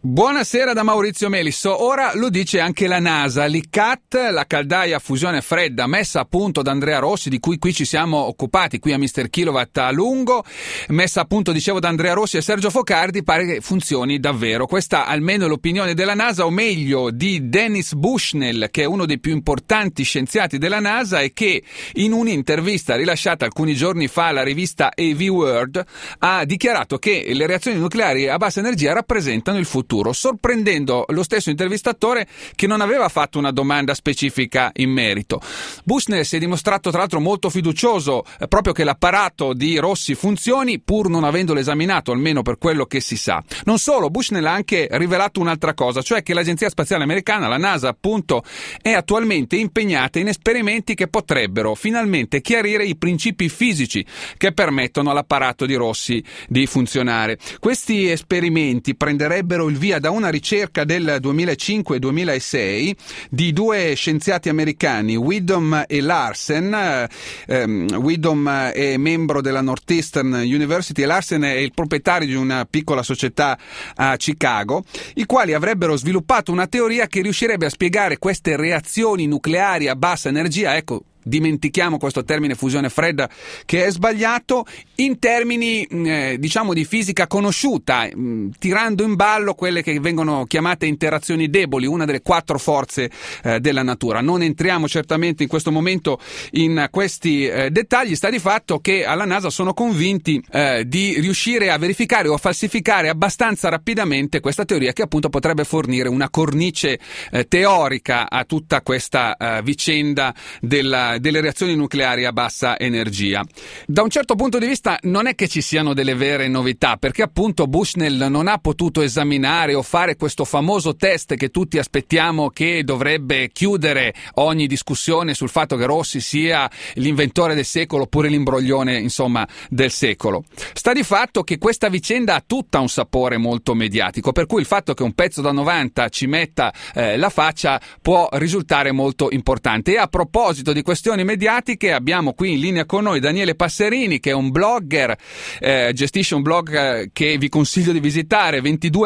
Buonasera da Maurizio Melisso. Ora lo dice anche la NASA. L'ICCAT, la caldaia a fusione fredda messa a punto da Andrea Rossi, di cui qui ci siamo occupati qui a Mr. Kilowatt a lungo, messa a punto, dicevo, da Andrea Rossi e Sergio Focardi, pare che funzioni davvero. Questa almeno è l'opinione della NASA, o meglio di Dennis Bushnell, che è uno dei più importanti scienziati della NASA e che in un'intervista rilasciata alcuni giorni fa alla rivista AV World ha dichiarato che le reazioni nucleari a bassa energia rappresentano il futuro, sorprendendo lo stesso intervistatore che non aveva fatto una domanda specifica in merito. Bushnell si è dimostrato tra l'altro molto fiducioso proprio che l'apparato di Rossi funzioni, pur non avendolo esaminato, almeno per quello che si sa. Non solo, Bushnell ha anche rivelato un'altra cosa, cioè che l'Agenzia Spaziale Americana, la NASA appunto, è attualmente impegnata in esperimenti che potrebbero finalmente chiarire i principi fisici che permettono all'apparato di Rossi di funzionare. Questi esperimenti prenderebbero il via da una ricerca del 2005-2006 di due scienziati americani, Widom e Larsen. Widom è membro della Northeastern University e Larsen è il proprietario di una piccola società a Chicago, i quali avrebbero sviluppato una teoria che riuscirebbe a spiegare queste reazioni nucleari a bassa energia, ecco, dimentichiamo questo termine fusione fredda che è sbagliato, in termini diciamo di fisica conosciuta, tirando in ballo quelle che vengono chiamate interazioni deboli, una delle quattro forze della natura. Non entriamo certamente in questo momento in questi dettagli. Sta di fatto che alla NASA sono convinti di riuscire a verificare o a falsificare abbastanza rapidamente questa teoria, che appunto potrebbe fornire una cornice teorica a tutta questa vicenda delle reazioni nucleari a bassa energia. Da un certo punto di vista non è che ci siano delle vere novità, perché appunto Bushnell non ha potuto esaminare o fare questo famoso test che tutti aspettiamo, che dovrebbe chiudere ogni discussione sul fatto che Rossi sia l'inventore del secolo oppure l'imbroglione, insomma, del secolo. Sta di fatto che questa vicenda ha tutta un sapore molto mediatico, per cui il fatto che un pezzo da 90 ci metta la faccia può risultare molto importante. E a proposito di questioni mediatiche, abbiamo qui in linea con noi Daniele Passerini, che è un blogger, gestisce un blog che vi consiglio di visitare,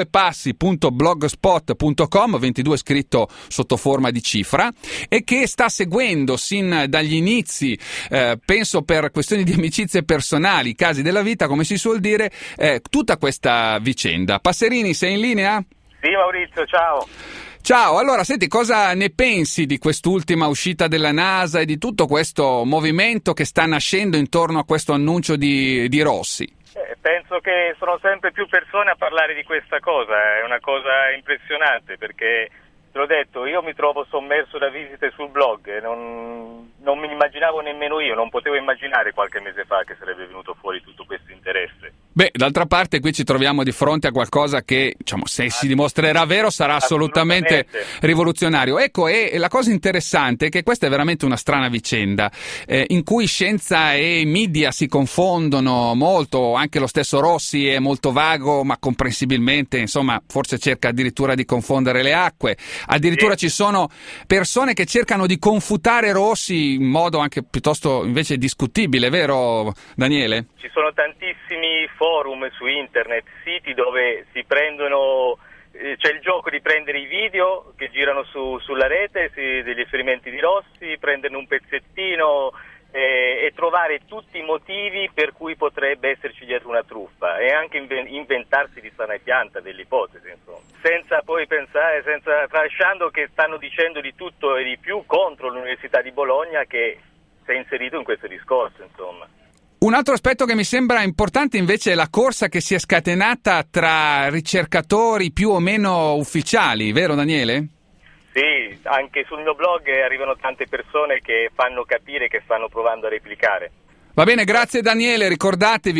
22passi.blogspot.com, 22 scritto sotto forma di cifra, e che sta seguendo sin dagli inizi, penso per questioni di amicizie personali, casi della vita, come si suol dire, tutta questa vicenda. Passerini, sei in linea? Sì, Maurizio, ciao. Ciao, allora senti, cosa ne pensi di quest'ultima uscita della NASA e di tutto questo movimento che sta nascendo intorno a questo annuncio di Rossi? Penso che sono sempre più persone a parlare di questa cosa, è una cosa impressionante, perché te l'ho detto, io mi trovo sommerso da visite sul blog, non mi immaginavo nemmeno io, non potevo immaginare qualche mese fa che sarebbe venuto fuori tutto questo interesse. Beh, d'altra parte qui ci troviamo di fronte a qualcosa che, diciamo, se si dimostrerà vero sarà assolutamente rivoluzionario. Ecco, e la cosa interessante è che questa è veramente una strana vicenda, in cui scienza e media si confondono molto, anche lo stesso Rossi è molto vago, ma comprensibilmente, insomma, forse cerca addirittura di confondere le acque. Addirittura ci sono persone che cercano di confutare Rossi in modo anche piuttosto invece discutibile, vero Daniele? Ci sono tantissimi forum su internet, siti dove si prendono, c'è il gioco di prendere i video che girano sulla rete degli esperimenti di Rossi, prenderne un pezzettino e trovare tutti i motivi per cui potrebbe esserci dietro una truffa, e anche inventarsi di sana e pianta delle ipotesi, insomma, senza poi pensare, tralasciando che stanno dicendo di tutto e di più contro l'Università di Bologna, che si è inserito in questo discorso, insomma. Un altro aspetto che mi sembra importante invece è la corsa che si è scatenata tra ricercatori più o meno ufficiali, vero Daniele? Sì, anche sul mio blog arrivano tante persone che fanno capire che stanno provando a replicare. Va bene, grazie Daniele, ricordatevi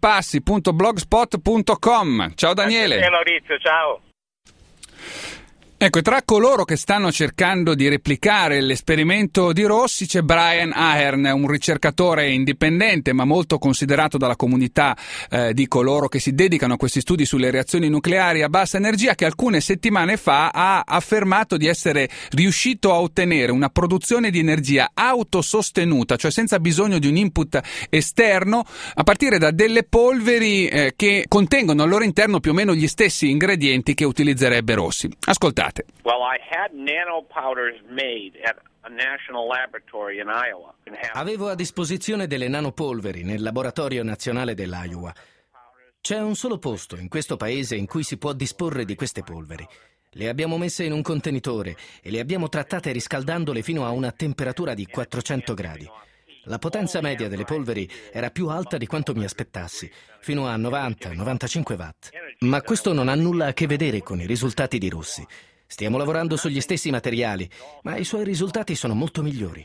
22passi.blogspot.com. Ciao Daniele. Grazie Maurizio, ciao. Ecco, tra coloro che stanno cercando di replicare l'esperimento di Rossi c'è Brian Ahern, un ricercatore indipendente ma molto considerato dalla comunità di coloro che si dedicano a questi studi sulle reazioni nucleari a bassa energia, che alcune settimane fa ha affermato di essere riuscito a ottenere una produzione di energia autosostenuta, cioè senza bisogno di un input esterno, a partire da delle polveri che contengono al loro interno più o meno gli stessi ingredienti che utilizzerebbe Rossi. Ascoltate. Well, I had nanopowders made at a national laboratory in Iowa. Avevo a disposizione delle nanopolveri nel laboratorio nazionale dell'Iowa. C'è un solo posto in questo paese in cui si può disporre di queste polveri. Le abbiamo messe in un contenitore e le abbiamo trattate riscaldandole fino a una temperatura di 400 gradi. La potenza media delle polveri era più alta di quanto mi aspettassi, fino a 90-95 watt. Ma questo non ha nulla a che vedere con i risultati di Rossi. Stiamo lavorando sugli stessi materiali, ma i suoi risultati sono molto migliori.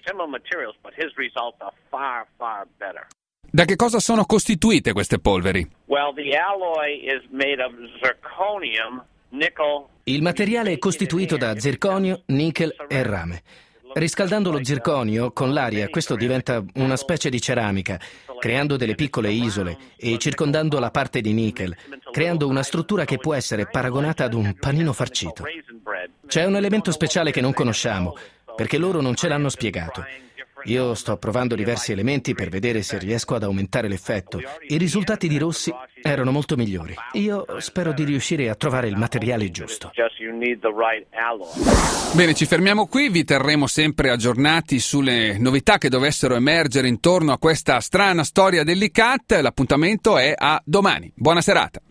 Da che cosa sono costituite queste polveri? Well, the alloy is made of zirconium, nickel. Il materiale è costituito da zirconio, nickel e rame. Riscaldando lo zirconio con l'aria, questo diventa una specie di ceramica, creando delle piccole isole e circondando la parte di nickel, creando una struttura che può essere paragonata ad un panino farcito. C'è un elemento speciale che non conosciamo, perché loro non ce l'hanno spiegato. Io sto provando diversi elementi per vedere se riesco ad aumentare l'effetto. I risultati di Rossi erano molto migliori. Io spero di riuscire a trovare il materiale giusto. Bene, ci fermiamo qui, vi terremo sempre aggiornati sulle novità che dovessero emergere intorno a questa strana storia dell'ICAT. L'appuntamento è a domani. Buona serata.